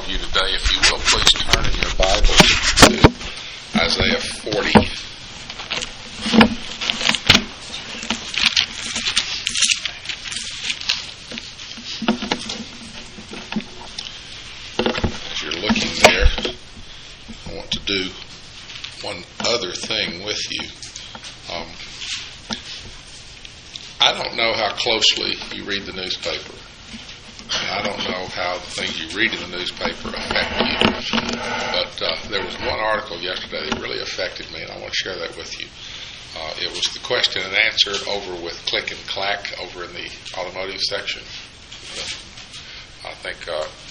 of you today. If you will, please turn in your Bibles to Isaiah 40. As you're looking there, I want to do one other thing with you. I don't know how closely you read the newspaper. I don't know how the things you read in the newspaper affect you. But there was one article yesterday that really affected me, and I want to share that with you. It was the question and answer over with Click and Clack over in the automotive section. I think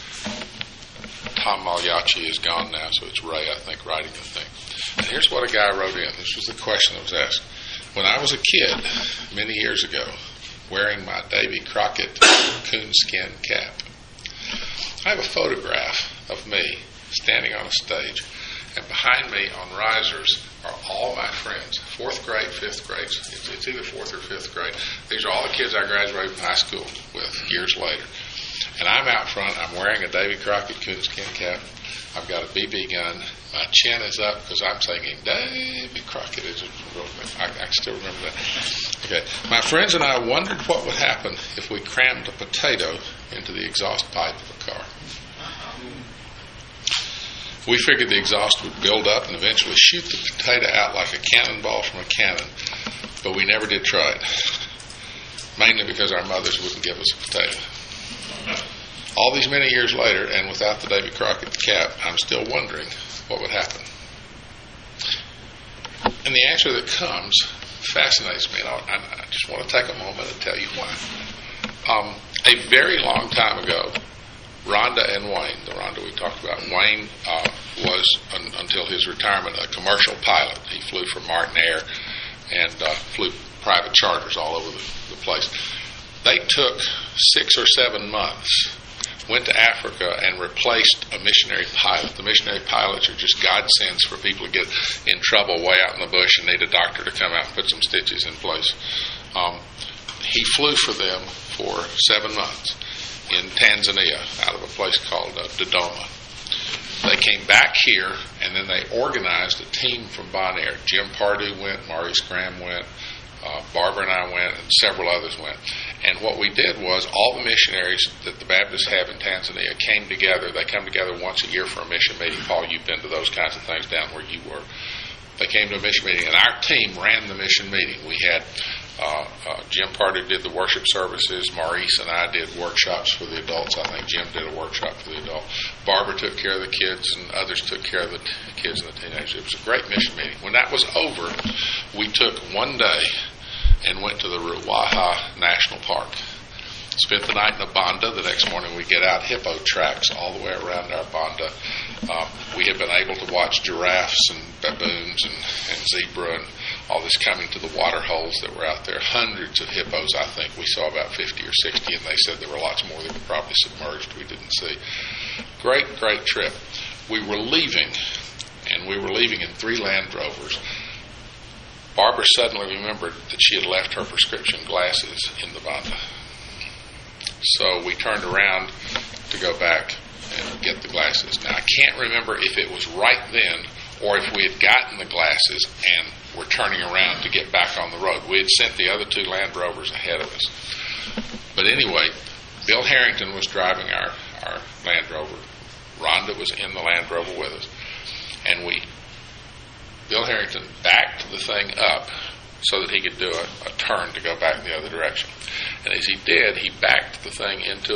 Tom Magliacci is gone now, so it's Ray, I think, writing the thing. And here's what a guy wrote in. This was the question that was asked. When I was a kid, many years ago, wearing my Davy Crockett coonskin cap, I have a photograph of me standing on a stage, and behind me on risers are all my friends, 4th grade, 5th grade. It's either 4th or 5th grade. These are all the kids I graduated from high school with years later. And I'm out front. I'm wearing a Davy Crockett coonskin cap. I've got a BB gun. My chin is up because I'm singing Davy Crockett is a road man. I still remember that. Okay. My friends and I wondered what would happen if we crammed a potato into the exhaust pipe of a car. We figured the exhaust would build up and eventually shoot the potato out like a cannonball from a cannon, but we never did try it, mainly because our mothers wouldn't give us a potato. All these many years later, and without the Davy Crockett cap, I'm still wondering what would happen. And the answer that comes fascinates me, and I just want to take a moment and tell you why. A very long time ago, Rhonda and Wayne, the Rhonda we talked about, Wayne was, until his retirement, a commercial pilot. He flew for Martin Air and flew private charters all over the place. They took 6 or 7 months, went to Africa and replaced a missionary pilot. The missionary pilots are just godsends for people who get in trouble way out in the bush and need a doctor to come out and put some stitches in place. He flew for them for 7 months in Tanzania out of a place called Dodoma. They came back here and then they organized a team from Bonaire. Jim Pardue went, Maurice Graham went, Barbara and I went, and several others went. And what we did was all the missionaries that the Baptists have in Tanzania came together. They come together once a year for a mission meeting. Paul, you've been to those kinds of things down where you were. They came to a mission meeting, and our team ran the mission meeting. We had Jim Pardue did the worship services. Maurice and I did workshops for the adults. I think Jim did a workshop for the adults. Barbara took care of the kids, and others took care of the kids and the teenagers. It was a great mission meeting. When that was over, we took one day and went to the Ruaha National Park. Spent the night in a banda. The next morning we get out hippo tracks all the way around our banda. We had been able to watch giraffes and baboons and zebra and all this coming to the water holes that were out there. Hundreds of hippos, I think. We saw about 50 or 60, and they said there were lots more that were probably submerged we didn't see. Great, great trip. We were leaving, and we were leaving in 3 Land Rovers. Barbara suddenly remembered that she had left her prescription glasses in the banda. So we turned around to go back and get the glasses. Now, I can't remember if it was right then or if we had gotten the glasses and were turning around to get back on the road. We had sent the other 2 Land Rovers ahead of us. But anyway, Bill Harrington was driving our Land Rover. Rhonda was in the Land Rover with us. And Bill Harrington backed the thing up so that he could do a turn to go back in the other direction. And as he did, he backed the thing into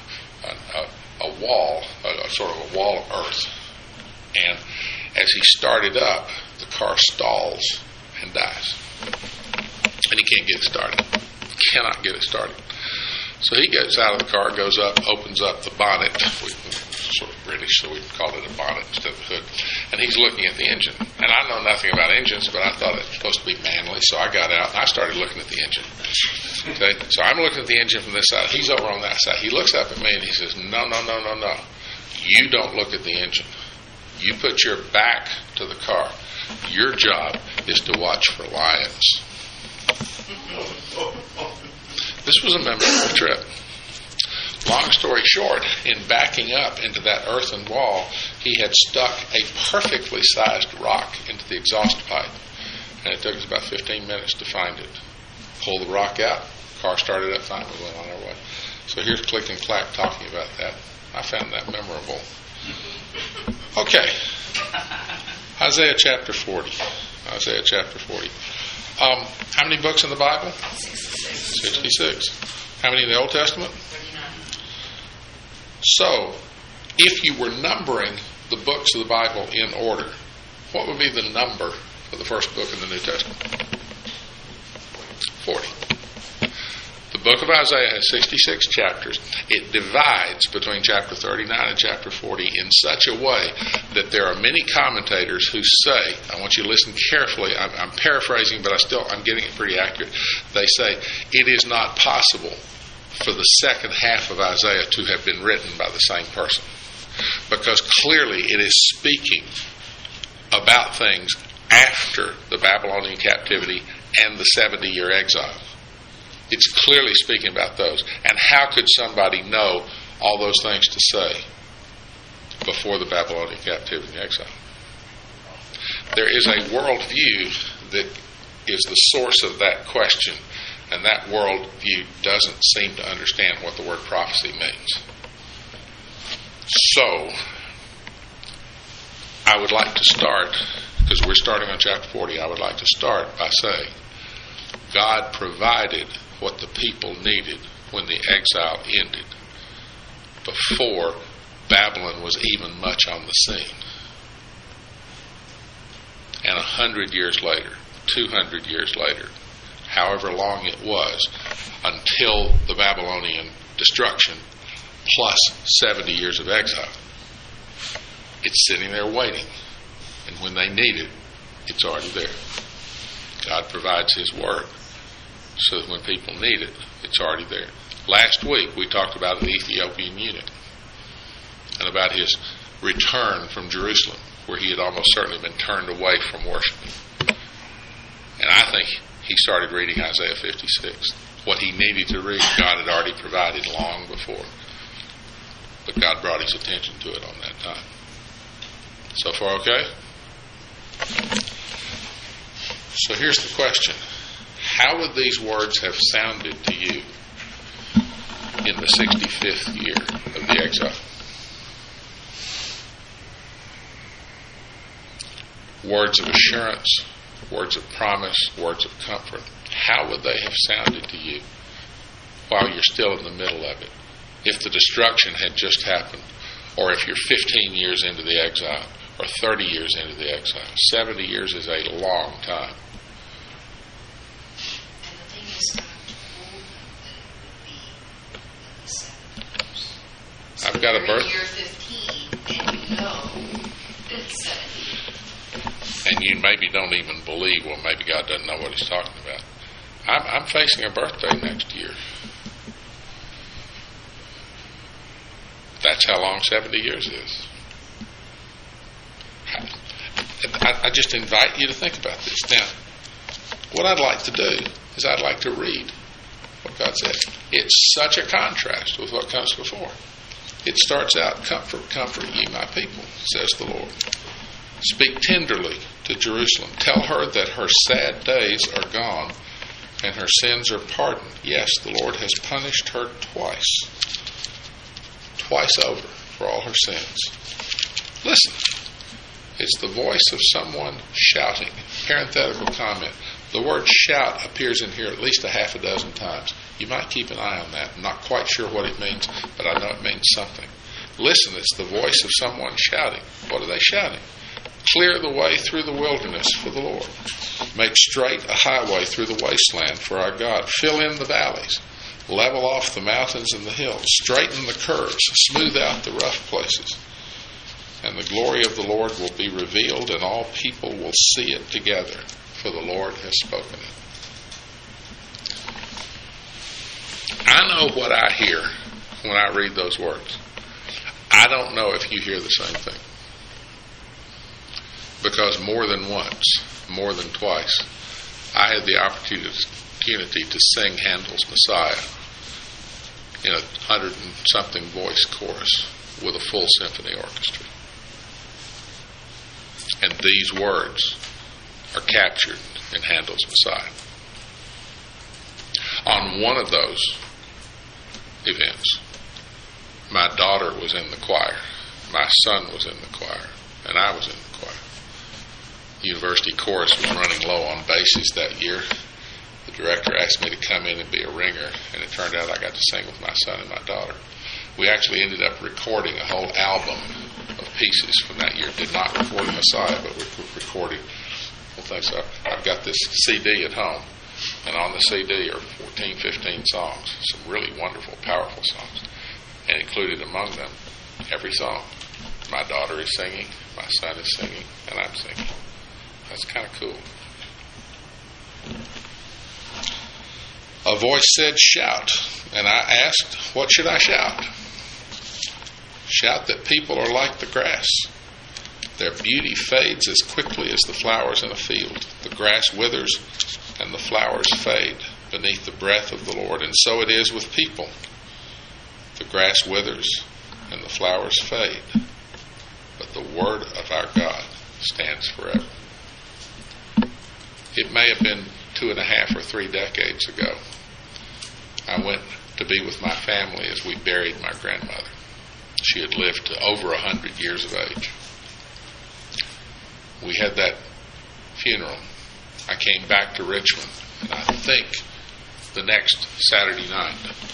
a wall, sort of a wall of earth. And as he started up, the car stalls and dies. And he can't get it started. Cannot get it started. So he gets out of the car, goes up, opens up the bonnet. Sort of British, so we called it a bonnet instead of a hood. And he's looking at the engine. And I know nothing about engines, but I thought it was supposed to be manly, so I got out and I started looking at the engine. Okay? So I'm looking at the engine from this side. He's over on that side. He looks up at me and he says, No. You don't look at the engine. You put your back to the car. Your job is to watch for lions. This was a memorable trip. Long story short, in backing up into that earthen wall, he had stuck a perfectly sized rock into the exhaust pipe. And it took us about 15 minutes to find it. Pull the rock out, car started up fine, we went on our way. So here's Click and Clack talking about that. I found that memorable. Okay. Isaiah chapter 40. Isaiah chapter 40. How many books in the Bible? 66. How many in the Old Testament? 39. So, if you were numbering the books of the Bible in order, what would be the number for the first book in the New Testament? 40. The book of Isaiah has 66 chapters. It divides between chapter 39 and chapter 40 in such a way that there are many commentators who say, I want you to listen carefully, I'm paraphrasing, but I'm getting it pretty accurate. They say, it is not possible for the second half of Isaiah to have been written by the same person. Because clearly it is speaking about things after the Babylonian captivity and the 70-year exile. It's clearly speaking about those. And how could somebody know all those things to say before the Babylonian captivity and exile? There is a worldview that is the source of that question, and that worldview doesn't seem to understand what the word prophecy means. So, I would like to start, because we're starting on chapter 40, I would like to start by saying God provided what the people needed when the exile ended, before Babylon was even much on the scene. And 100 years later, 200 years later, however long it was, until the Babylonian destruction, plus 70 years of exile, it's sitting there waiting. And when they need it, it's already there. God provides His Word, so that when people need it, it's already there. Last week, we talked about the Ethiopian eunuch and about his return from Jerusalem, where he had almost certainly been turned away from worshiping. And I think he started reading Isaiah 56. What he needed to read, God had already provided long before. But God brought His attention to it on that time. So far, okay? So here's the question. How would these words have sounded to you in the 65th year of the exile? Words of assurance, words of promise, words of comfort. How would they have sounded to you while you're still in the middle of it? If the destruction had just happened, or if you're 15 years into the exile, or 30 years into the exile. 70 years is a long time. I've got a birth. Year 15, and you know it's 70. And you maybe don't even believe, well, maybe God doesn't know what He's talking about. I'm facing a birthday next year. That's how long 70 years is. I just invite you to think about this. Now, what I'd like to do is I'd like to read what God said. It's such a contrast with what comes before. It starts out, comfort, comfort ye my people, says the Lord. Speak tenderly to Jerusalem. Tell her that her sad days are gone and her sins are pardoned. Yes, the Lord has punished her twice over for all her sins. Listen. It's the voice of someone shouting. Parenthetical comment. The word shout appears in here at least a half a dozen times. You might keep an eye on that. I'm not quite sure what it means, but I know it means something. Listen, it's the voice of someone shouting. What are they shouting? Clear the way through the wilderness for the Lord. Make straight a highway through the wasteland for our God. Fill in the valleys. Level off the mountains and the hills. Straighten the curves. Smooth out the rough places. And the glory of the Lord will be revealed, and all people will see it together, for the Lord has spoken it. I know what I hear when I read those words. I don't know if you hear the same thing. Because more than once, more than twice, I had the opportunity to sing Handel's Messiah in a 100-and-something voice chorus with a full symphony orchestra. And these words are captured in Handel's Messiah. On one of those events, my daughter was in the choir, my son was in the choir, and I was in the choir. University chorus was running low on basses that year. The director asked me to come in and be a ringer, and it turned out I got to sing with my son and my daughter. We actually ended up recording a whole album of pieces from that year. Did not record Messiah, but we recorded whole things. So I've got this CD at home, and on the CD are 14, 15 songs, some really wonderful, powerful songs. And included among them, every song. My daughter is singing, my son is singing, and I'm singing. That's kind of cool. A voice said, "Shout." And I asked, what should I shout? Shout that people are like the grass. Their beauty fades as quickly as the flowers in a field. The grass withers and the flowers fade beneath the breath of the Lord. And so it is with people. The grass withers and the flowers fade, but the word of our God stands forever. It may have been 2.5 or 3 decades ago. I went to be with my family as we buried my grandmother. She had lived to over 100 years of age. We had that funeral. I came back to Richmond, and I think the next Saturday night,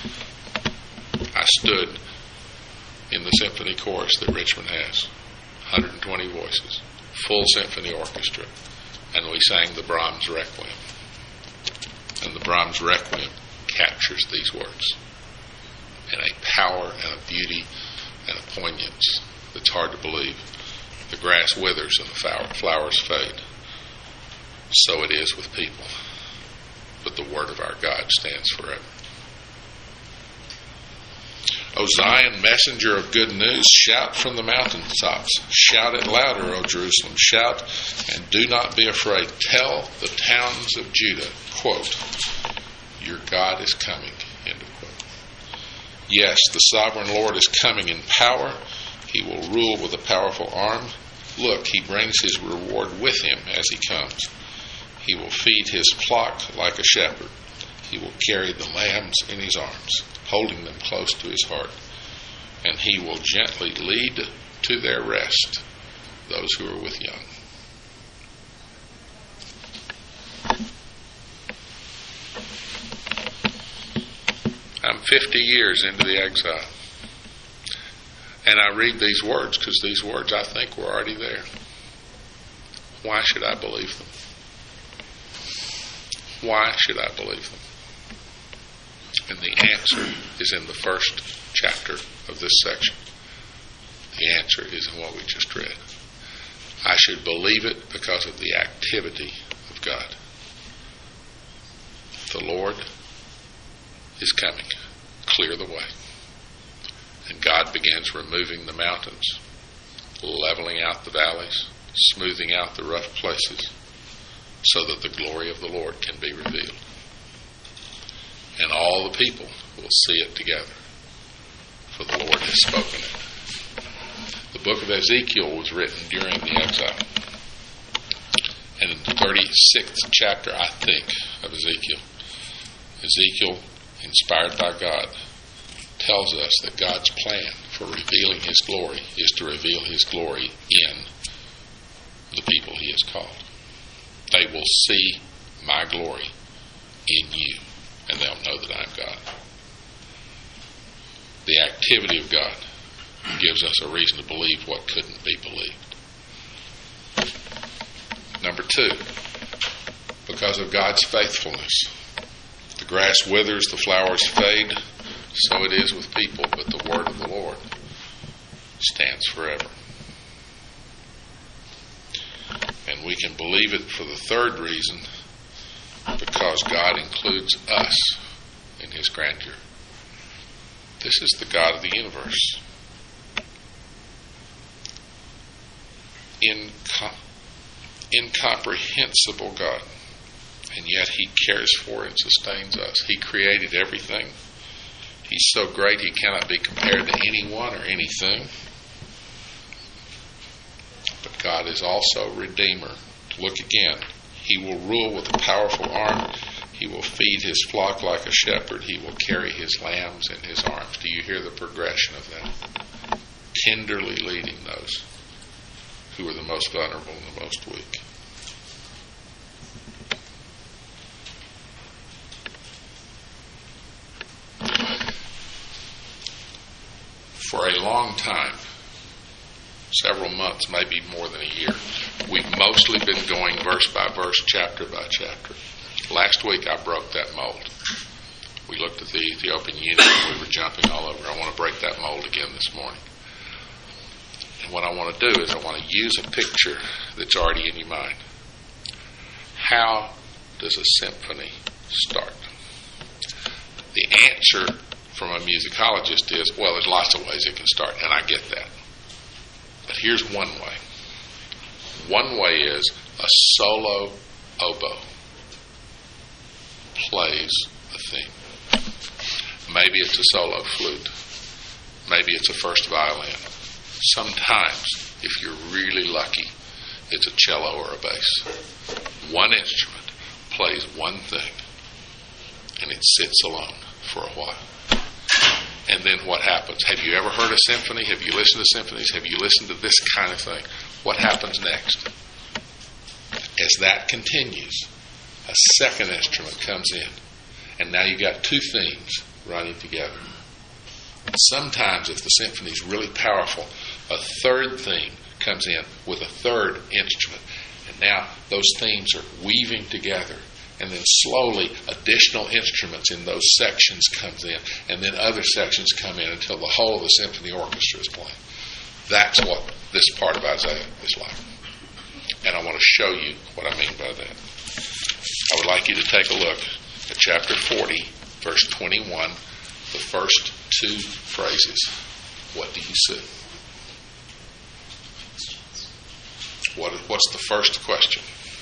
I stood in the symphony chorus that Richmond has, 120 voices, full symphony orchestra, and we sang the Brahms Requiem. And the Brahms Requiem captures these words in a power and a beauty and a poignance that's hard to believe. The grass withers and the flowers fade. So it is with people, but the word of our God stands forever. O Zion, messenger of good news, shout from the mountaintops. Shout it louder, O Jerusalem. Shout and do not be afraid. Tell the towns of Judah, quote, your God is coming, end of quote. Yes, the sovereign Lord is coming in power. He will rule with a powerful arm. Look, he brings his reward with him as he comes. He will feed his flock like a shepherd. He will carry the lambs in his arms, holding them close to his heart. And he will gently lead to their rest those who are with young. I'm 50 years into the exile. And I read these words because these words I think were already there. Why should I believe them? Why should I believe them? And the answer is in the first chapter of this section. The answer is in what we just read. I should believe it because of the activity of God. The Lord is coming. Clear the way. And God begins removing the mountains, leveling out the valleys, smoothing out the rough places, so that the glory of the Lord can be revealed. And all the people will see it together, for the Lord has spoken it. The book of Ezekiel was written during the exile. And in the 36th chapter, I think, of Ezekiel, inspired by God, tells us that God's plan for revealing his glory is to reveal his glory in the people he has called. They will see my glory in you, and they'll know that I'm God. The activity of God gives us a reason to believe what couldn't be believed. Number 2, because of God's faithfulness. The grass withers, the flowers fade, so it is with people, but the word of the Lord stands forever. And we can believe it for the third reason, because God includes us in his grandeur. This is the God of the universe. Incomprehensible God. And yet he cares for and sustains us. He created everything. He's so great he cannot be compared to anyone or anything. But God is also Redeemer. Look again. He will rule with a powerful arm. He will feed his flock like a shepherd. He will carry his lambs in his arms. Do you hear the progression of that? Tenderly leading those who are the most vulnerable and the most weak. For a long time, several months, maybe more than a year, we've mostly been going verse by verse, chapter by chapter. Last week I broke that mold. We looked at the Ethiopian eunuch and we were jumping all over. I want to break that mold again this morning. And what I want to do is I want to use a picture that's already in your mind. How does a symphony start? The answer from a musicologist is, well, there's lots of ways it can start, and I get that. But here's one way. One way is a solo oboe plays a theme. Maybe it's a solo flute. Maybe it's a first violin. Sometimes, if you're really lucky, it's a cello or a bass. One instrument plays one thing, and it sits alone for a while. And then what happens? Have you ever heard a symphony? Have you listened to symphonies? Have you listened to this kind of thing? What happens next? As that continues, a second instrument comes in. And now you got two themes running together. And sometimes, if the symphony is really powerful, a third theme comes in with a third instrument. And now those themes are weaving together. And then slowly additional instruments in those sections comes in, and then other sections come in until the whole of the symphony orchestra is playing. That's what this part of Isaiah is like. And I want to show you what I mean by that. I would like you to take a look at chapter 40, verse 21, the first two phrases. What do you see? What's the first question?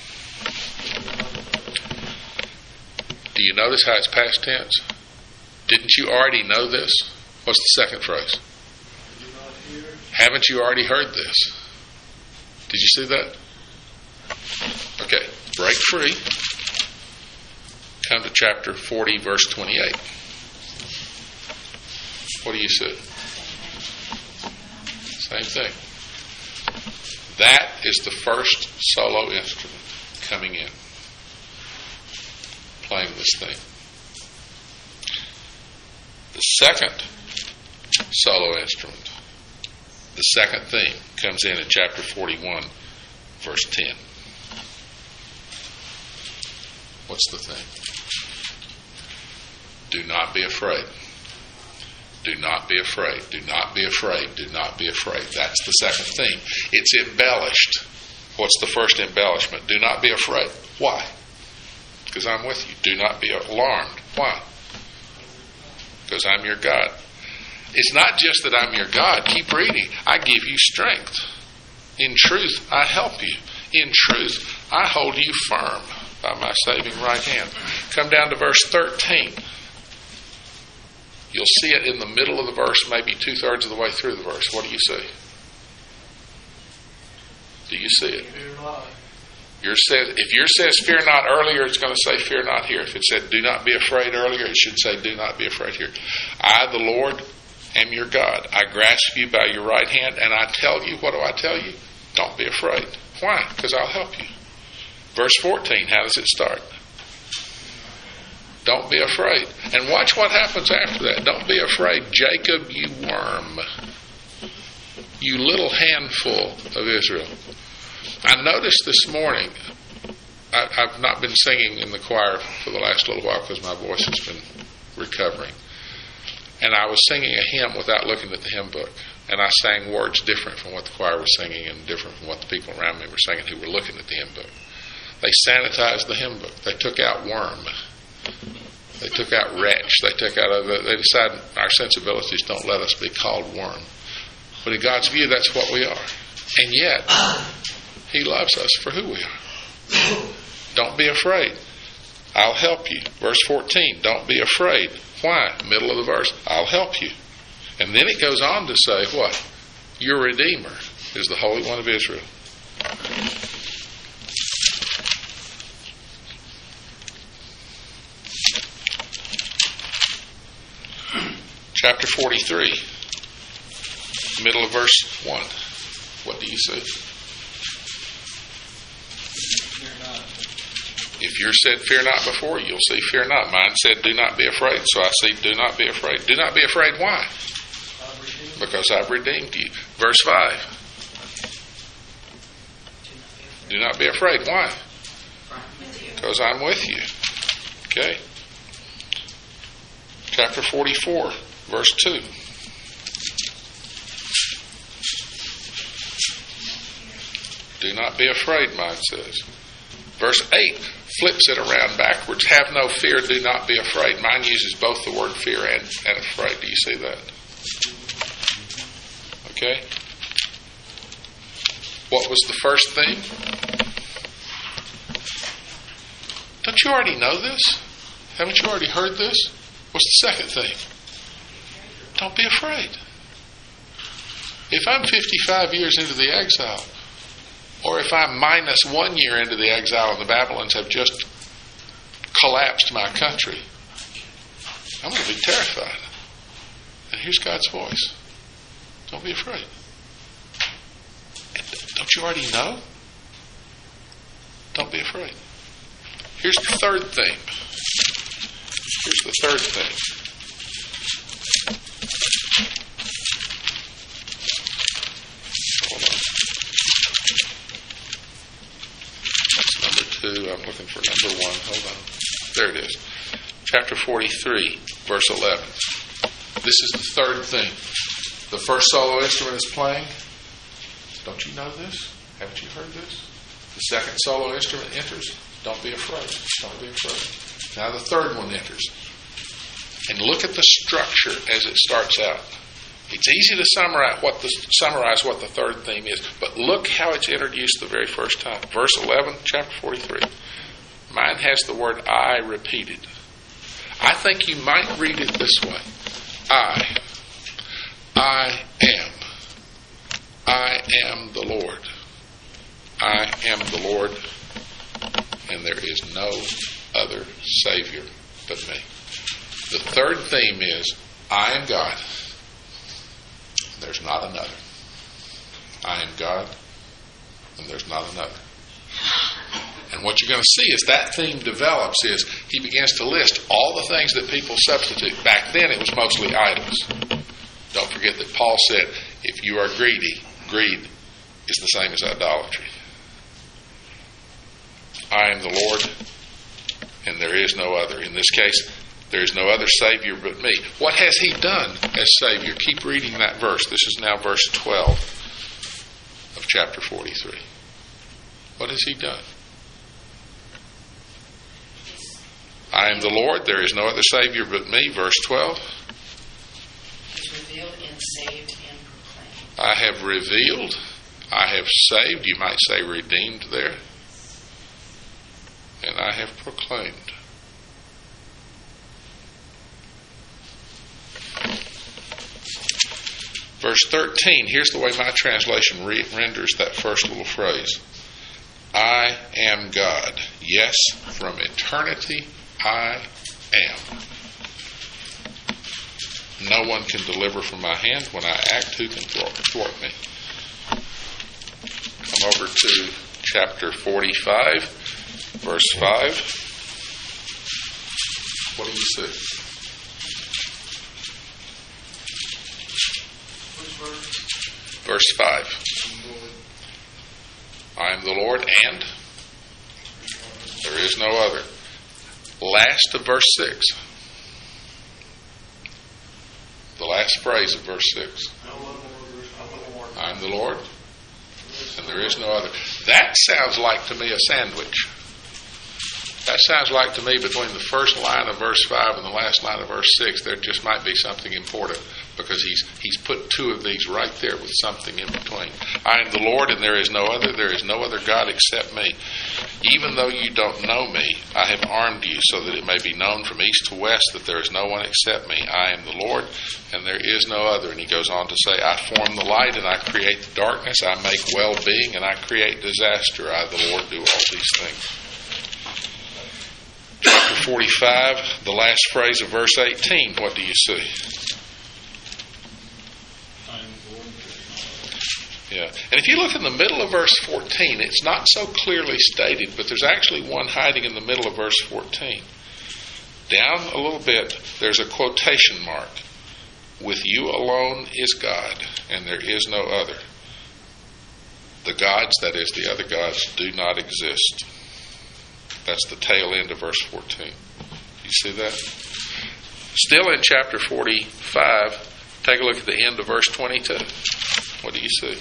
Do you notice how it's past tense? Didn't you already know this? What's the second phrase? Haven't you already heard this? Did you see that? Okay, break free. Come to chapter 40, verse 28. What do you see? Same thing. That is the first solo instrument coming in, playing this thing. The second solo instrument, the second theme, comes in chapter 41, verse 10. What's the thing? Do not be afraid. Do not be afraid. Do not be afraid. Do not be afraid. That's the second theme. It's embellished. What's the first embellishment? Do not be afraid. Why? Because I'm with you. Do not be alarmed. Why? Because I'm your God. It's not just that I'm your God. Keep reading. I give you strength. In truth, I help you. In truth, I hold you firm by my saving right hand. Come down to verse 13. You'll see it in the middle of the verse, maybe 2/3 of the way through the verse. What do you see? Do you see it? If yours says fear not earlier, it's going to say fear not here. If it said do not be afraid earlier, it should say do not be afraid here. I, the Lord, am your God. I grasp you by your right hand, and I tell you, what do I tell you? Don't be afraid. Why? Because I'll help you. Verse 14, how does it start? Don't be afraid. And watch what happens after that. Don't be afraid, Jacob, you worm. You little handful of Israel. I noticed this morning, I've not been singing in the choir for the last little while because my voice has been recovering. And I was singing a hymn without looking at the hymn book. And I sang words different from what the choir was singing and different from what the people around me were singing who were looking at the hymn book. They sanitized the hymn book. They took out worm. They took out wretch. They decided our sensibilities don't let us be called worm. But in God's view, that's what we are. And yet, He loves us for who we are. Don't be afraid. I'll help you. Verse 14, don't be afraid. Why? Middle of the verse. I'll help you. And then it goes on to say what? Your Redeemer is the Holy One of Israel. Chapter 43, middle of verse 1. What do you see? If yours said, fear not before, you'll see, fear not. Mine said, do not be afraid. So I see, do not be afraid. Do not be afraid. Why? Because I've redeemed you. Verse 5. Do not be afraid. Why? Because I'm with you. Okay. Chapter 44, verse 2. Do not be afraid, mine says. Verse 8 flips it around backwards. Have no fear, do not be afraid. Mine uses both the word fear and afraid. Do you see that? Okay. What was the first theme? Don't you already know this? Haven't you already heard this? What's the second thing? Don't be afraid. If I'm 55 years into the exile, or if I'm minus 1 year into the exile and the Babylons have just collapsed my country, I'm going to be terrified. And here's God's voice. Don't be afraid. Don't you already know? Don't be afraid. Here's the third thing. Here's the third thing. Hold on. That's number 2. I'm looking for number 1. Hold on. There it is. Chapter 43, verse 11. This is the third thing. The first solo instrument is playing. Don't you know this? Haven't you heard this? The second solo instrument enters. Don't be afraid. Don't be afraid. Now the third one enters. And look at the structure as it starts out. It's easy to summarize what the third theme is, but look how it's introduced the very first time. Verse 11, chapter 43. Mine has the word I repeated. I think you might read it this way. I am the Lord. I am the Lord, and there is no other Savior but me. The third theme is, I am God. There's not another. I am God, and there's not another. And what you're going to see as that theme develops is he begins to list all the things that people substitute. Back then it was mostly idols. Don't forget that Paul said, if you are greedy, greed is the same as idolatry. I am the Lord, and there is no other. In this case, there is no other Savior but me. What has he done as Savior? Keep reading that verse. This is now verse 12 of chapter 43. What has he done? I am the Lord, there is no other Savior but me. Verse 12. He's revealed and saved and proclaimed. I have revealed, I have saved, you might say redeemed there. And I have proclaimed. Verse 13, here's the way my translation renders that first little phrase. I am God. Yes, from eternity I am. No one can deliver from my hand. When I act, who can thwart me? Come over to chapter 45, verse 5. What do you see? Verse 5. I am the Lord, and there is no other. Last of verse 6. The last phrase of verse 6. I am the Lord, and there is no other. That sounds like to me a sandwich. That sounds like to me between the first line of verse 5 and the last line of verse 6, there just might be something important, because he's put two of these right there with something in between. I am the Lord, and there is no other. There is no other God except me. Even though you don't know me, I have armed you so that it may be known from east to west that there is no one except me. I am the Lord, and there is no other. And he goes on to say, I form the light, and I create the darkness. I make well-being, and I create disaster. I, the Lord, do all these things. Chapter 45, the last phrase of verse 18, what do you see? Yeah. And if you look in the middle of verse 14, it's not so clearly stated, but there's actually one hiding in the middle of verse 14. Down a little bit, there's a quotation mark. With you alone is God, and there is no other. The gods, that is, the other gods, do not exist. That's the tail end of verse 14. You see that? Still in chapter 45, take a look at the end of verse 22. What do you see?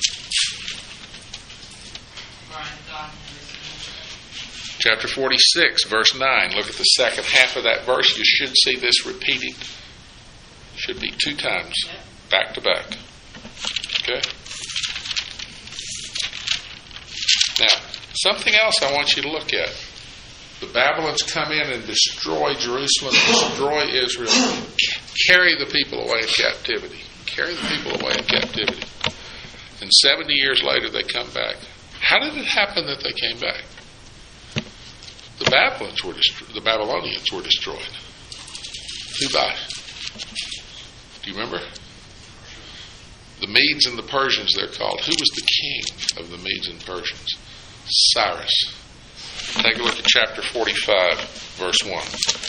Chapter 46, verse 9. Look at the second half of that verse. You should see this repeated. Should be 2 times, back to back. Okay? Now, something else I want you to look at. The Babylons come in and destroy Jerusalem, destroy Israel, carry the people away in captivity. Carry the people away in captivity. And 70 years later they come back. How did it happen that they came back? The Babylonians were destroyed. Who by? Do you remember? The Medes and the Persians, they're called. Who was the king of the Medes and Persians? Cyrus. Take a look at chapter 45, verse 1.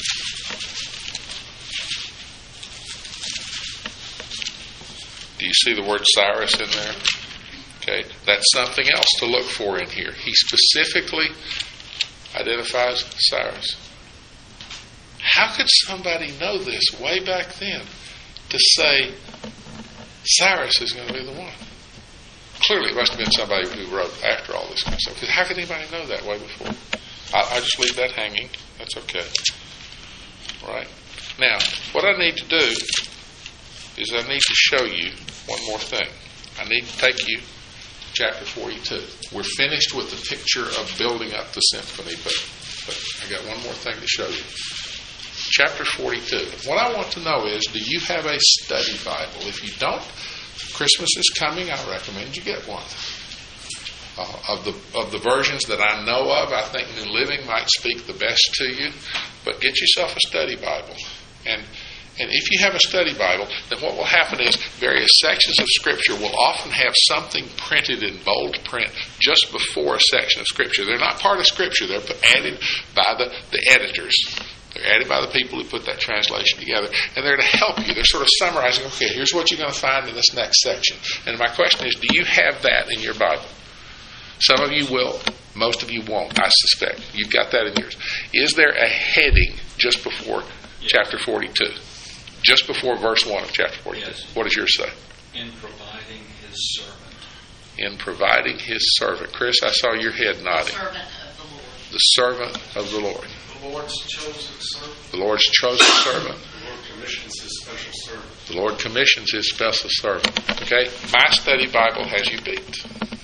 Do you see the word Cyrus in there? Okay, that's something else to look for in here. He specifically identifies Cyrus. How could somebody know this way back then to say Cyrus is going to be the one? Clearly, it must have been somebody who wrote after all this kind of stuff. Because how could anybody know that way before? I just leave that hanging. That's okay. Right? Now, what I need to do is I need to show you one more thing. I need to take you to chapter 42. We're finished with the picture of building up the symphony, but I got one more thing to show you. Chapter 42. What I want to know is, do you have a study Bible? If you don't, Christmas is coming. I recommend you get one. Of the versions that I know of, I think New Living might speak the best to you. But get yourself a study Bible. And if you have a study Bible, then what will happen is various sections of Scripture will often have something printed in bold print just before a section of Scripture. They're not part of Scripture. They're added by the editors. They're added by the people who put that translation together. And they're to help you. They're sort of summarizing, okay, here's what you're going to find in this next section. And my question is, do you have that in your Bible? Some of you will. Most of you won't, I suspect. You've got that in yours. Is there a heading just before chapter 42? Just before verse 1 of chapter 42. Yes. What does yours say? In providing his servant. In providing his servant. Chris, I saw your head nodding. The servant of the Lord. The servant of the Lord. The Lord's chosen servant. The Lord's chosen servant. The Lord commissions his special servant. The Lord commissions his special servant. Okay? My study Bible has you beat.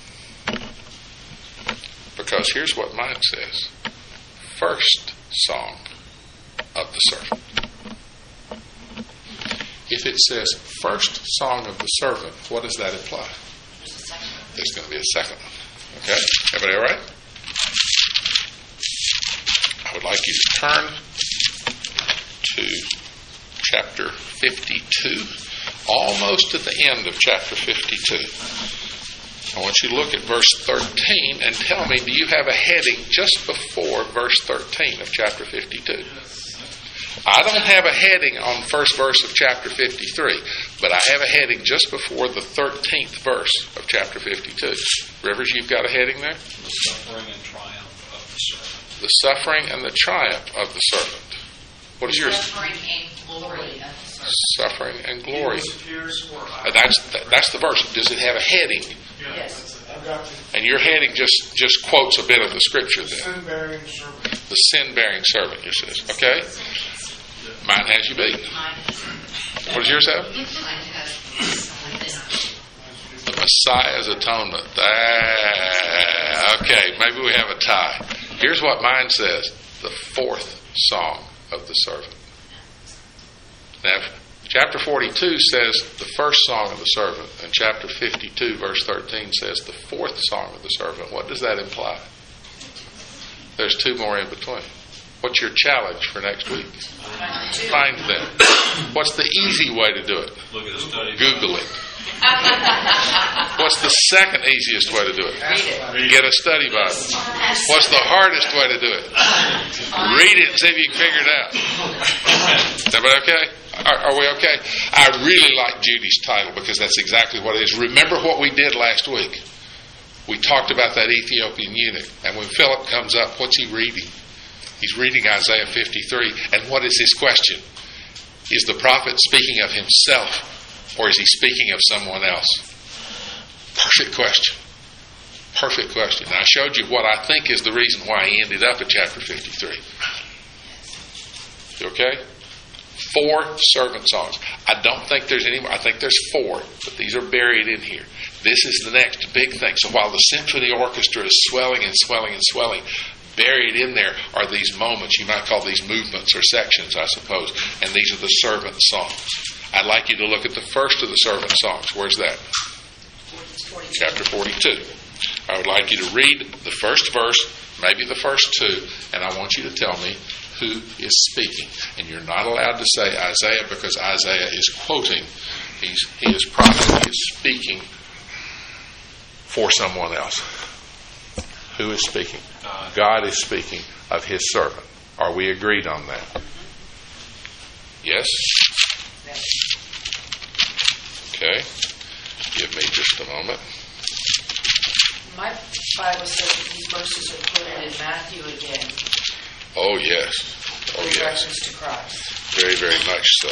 Because here's what mine says. First song of the servant. If it says first song of the servant, what does that imply? There's going to be a second one. Okay? Everybody all right? I would like you to turn to chapter 52, almost at the end of chapter 52. I want you to look at verse 13 and tell me, do you have a heading just before verse 13 of chapter 52? I don't have a heading on the first verse of chapter 53, but I have a heading just before the 13th verse of chapter 52. Rivers, you've got a heading there? The suffering and triumph of the servant. The suffering and the triumph of the servant. What is yours? Suffering and glory of the servant. Suffering and glory. That's the verse. Does it have a heading? Yes. I've got And your heading just quotes a bit of the scripture the then. sin-bearing servant. The sin-bearing servant, yours says. Okay? Mine has you beat. What does yours have? The Messiah's atonement. Okay, maybe we have a tie. Here's what mine says. The fourth song of the servant. Now, chapter 42 says the first song of the servant, and chapter 52, verse 13 says the fourth song of the servant. What does that imply? There's two more in between. What's your challenge for next week? Find them. What's the easy way to do it? Look at the study. Google it. What's the second easiest way to do it? Get a study Bible. What's the hardest way to do it? Read it and see if you can figure it out. Is everybody okay? Are we okay? I really like Judy's title because that's exactly what it is. Remember what we did last week? We talked about that Ethiopian eunuch. And when Philip comes up, what's he reading? He's reading Isaiah 53. And what is his question? Is the prophet speaking of himself, or is he speaking of someone else? Perfect question. Perfect question. And I showed you what I think is the reason why he ended up at chapter 53. You okay? 4 servant songs. I don't think there's any more. I think there's 4, but these are buried in here. This is the next big thing. So while the symphony orchestra is swelling and swelling and swelling, buried in there are these moments. You might call these movements or sections, I suppose. And these are the servant songs. I'd like you to look at the first of the servant songs. Where's that? 42. Chapter 42. I would like you to read the first verse, maybe the first 2, and I want you to tell me who is speaking. And you're not allowed to say Isaiah because Isaiah is quoting. He is prophet. He is speaking for someone else. Who is speaking? God is speaking of his servant. Are we agreed on that? Yes? Okay. Give me just a moment. My Bible says that these verses are quoted in Matthew again. Oh, yes. Oh, In yes. reference to Christ. Very, very much so.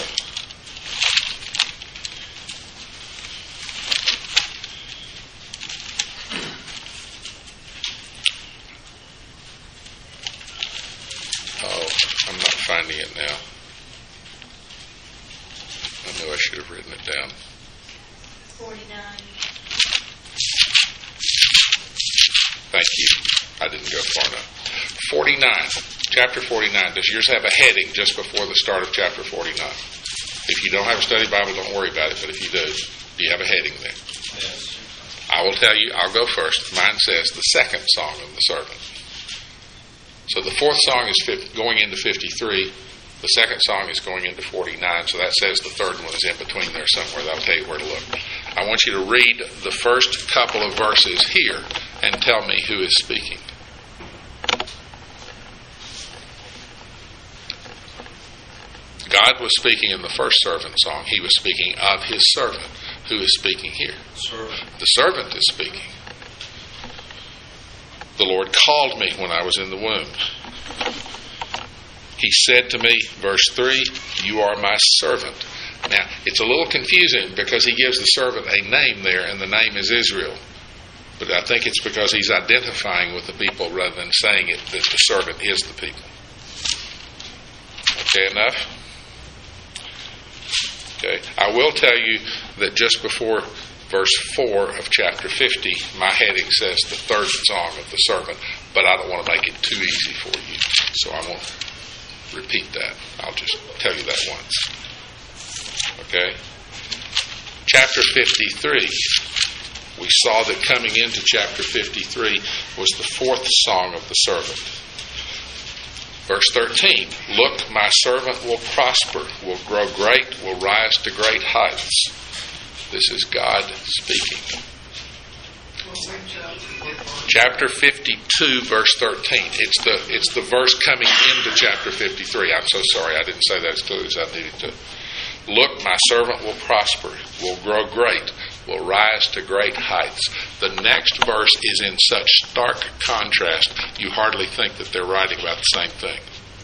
Oh, I'm not finding it now. I knew I should have written it down. 49. Thank you. I didn't go far enough. 49. Chapter 49. Does yours have a heading just before the start of chapter 49? If you don't have a study Bible, don't worry about it. But if you do you have a heading there? Yes. I will tell you, I'll go first. Mine says the second song of the servant. So the fourth song is going into 53. The second song is going into 49. So that says the third one is in between there somewhere. That'll tell you where to look. I want you to read the first couple of verses here and tell me who is speaking. God was speaking in the first servant song. He was speaking of his servant. Who is speaking here? Servant. The servant is speaking. The Lord called me when I was in the womb. He said to me, verse 3, you are my servant. Now, it's a little confusing because he gives the servant a name there, and the name is Israel. But I think it's because he's identifying with the people rather than saying it that the servant is the people. Okay, enough? Okay. I will tell you that just before verse 4 of chapter 50, my heading says the third song of the servant, but I don't want to make it too easy for you, so I won't repeat that. I'll just tell you that once. Okay? Chapter 53, we saw that coming into chapter 53 was the fourth song of the servant. Verse 13, look, my servant will prosper, will grow great, will rise to great heights. This is God speaking. Chapter 52, verse 13. It's the verse coming into chapter 53. I'm so sorry I didn't say that as clearly as I needed to. Look, my servant will prosper, will grow great, will rise to great heights. The next verse is in such stark contrast, you hardly think that they're writing about the same thing.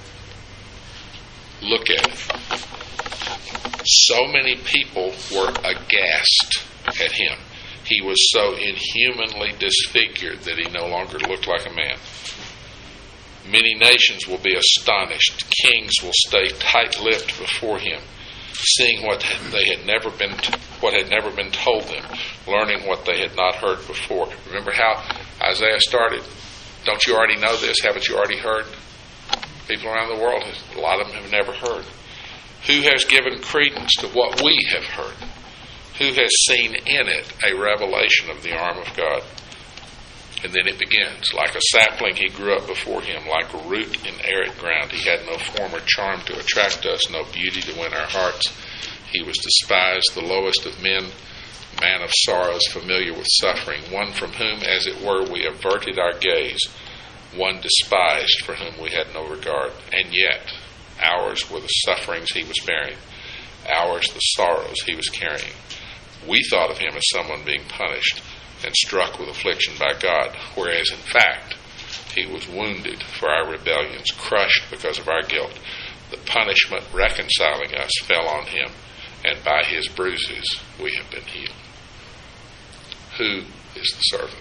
Look at it. So many people were aghast at him. He was so inhumanly disfigured that he no longer looked like a man. Many nations will be astonished. Kings will stay tight-lipped before him, seeing what had never been told them, learning what they had not heard before. Remember how Isaiah started? Don't you already know this? Haven't you already heard? People around the world, a lot of them have never heard. Who has given credence to what we have heard? Who has seen in it a revelation of the arm of God? And then it begins. Like a sapling he grew up before him, like a root in arid ground. He had no form or charm to attract us, no beauty to win our hearts. He was despised, the lowest of men, man of sorrows, familiar with suffering, one from whom, as it were, we averted our gaze, one despised for whom we had no regard. And yet, ours were the sufferings he was bearing, ours the sorrows he was carrying. We thought of him as someone being punished and struck with affliction by God, whereas in fact he was wounded for our rebellions, crushed because of our guilt. The punishment reconciling us fell on him, and by his bruises we have been healed. Who is the servant?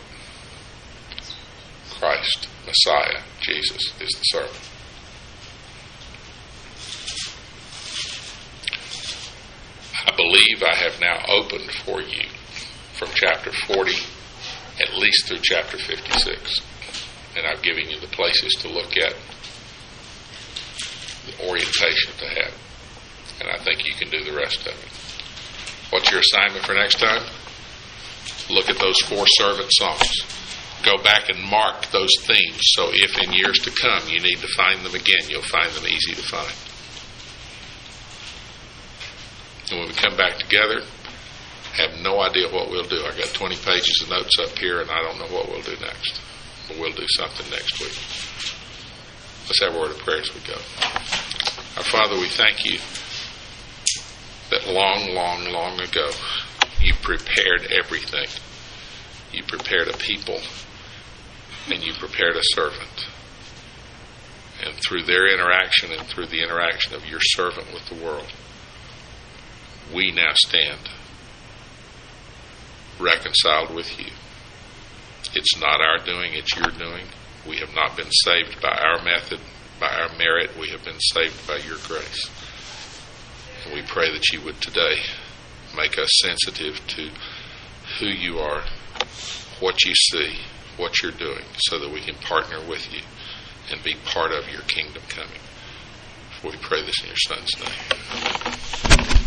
Christ, Messiah, Jesus is the servant. I believe I have now opened for you from chapter 40 at least through chapter 56. And I've given you the places to look at, the orientation to have. And I think you can do the rest of it. What's your assignment for next time? Look at those 4 servant songs. Go back and mark those themes, so if in years to come you need to find them again, you'll find them easy to find. And when we come back together, have no idea what we'll do. I got 20 pages of notes up here, and I don't know what we'll do next. But we'll do something next week. Let's have a word of prayer as we go. Our Father, we thank you that long ago, you prepared everything. You prepared a people, and you prepared a servant. And through their interaction and through the interaction of your servant with the world, we now stand reconciled with you. It's not our doing, it's your doing. We have not been saved by our method, by our merit. We have been saved by your grace. And we pray that you would today make us sensitive to who you are, what you see, what you're doing, so that we can partner with you and be part of your kingdom coming. We pray this in your Son's name.